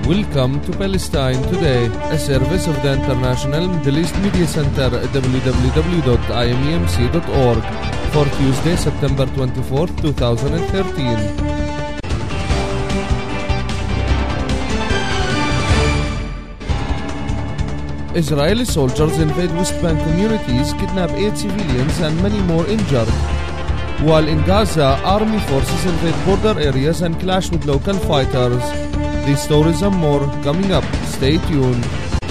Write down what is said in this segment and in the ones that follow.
Welcome to Palestine Today, a service of the International Middle East Media Center at www.imemc.org for Tuesday, September 24, 2013. Israeli soldiers invade West Bank communities, kidnap 8 civilians and many more injured. While in Gaza, army forces invade border areas and clash with local fighters. These stories and more coming up. Stay tuned.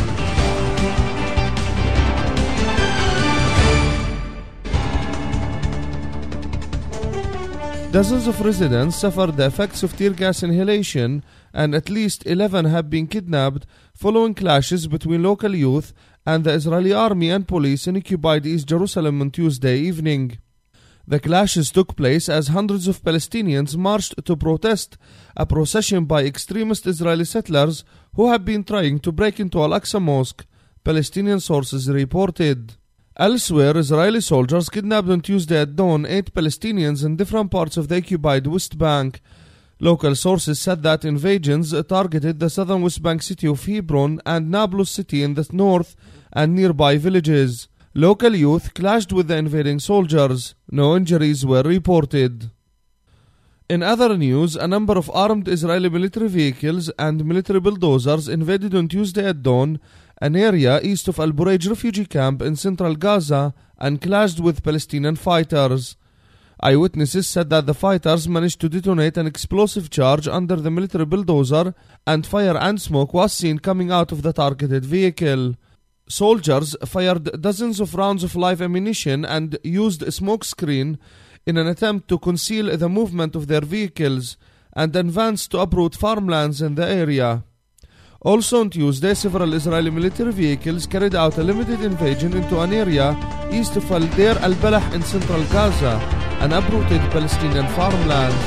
Dozens of residents suffered the effects of tear gas inhalation, and at least 11 have been kidnapped following clashes between local youth and the Israeli army and police in occupied East Jerusalem on Tuesday evening. The clashes took place as hundreds of Palestinians marched to protest a procession by extremist Israeli settlers who have been trying to break into Al-Aqsa Mosque, Palestinian sources reported. Elsewhere, Israeli soldiers kidnapped on Tuesday at dawn 8 Palestinians in different parts of the occupied West Bank. Local sources said that invasions targeted the southern West Bank city of Hebron and Nablus city in the north and nearby villages. Local youth clashed with the invading soldiers. No injuries were reported. In other news, a number of armed Israeli military vehicles and military bulldozers invaded on Tuesday at dawn an area east of Al Bureij refugee camp in central Gaza and clashed with Palestinian fighters. Eyewitnesses said that the fighters managed to detonate an explosive charge under the military bulldozer, and fire and smoke was seen coming out of the targeted vehicle. Soldiers fired dozens of rounds of live ammunition and used a smoke screen in an attempt to conceal the movement of their vehicles and advanced to uproot farmlands in the area. Also on Tuesday, several Israeli military vehicles carried out a limited invasion into an area east of Al-Deir al-Balah in central Gaza and uprooted Palestinian farmlands.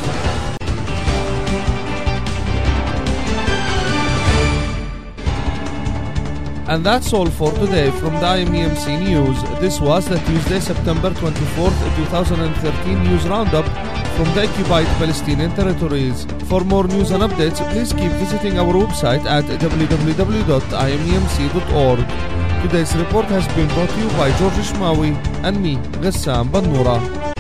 And that's all for today from the IMEMC News. This was the Tuesday, September 24th, 2013 News Roundup from the occupied Palestinian territories. For more news and updates, please keep visiting our website at www.imemc.org. Today's report has been brought to you by George Ishmawi and me, Ghessam Bannoura.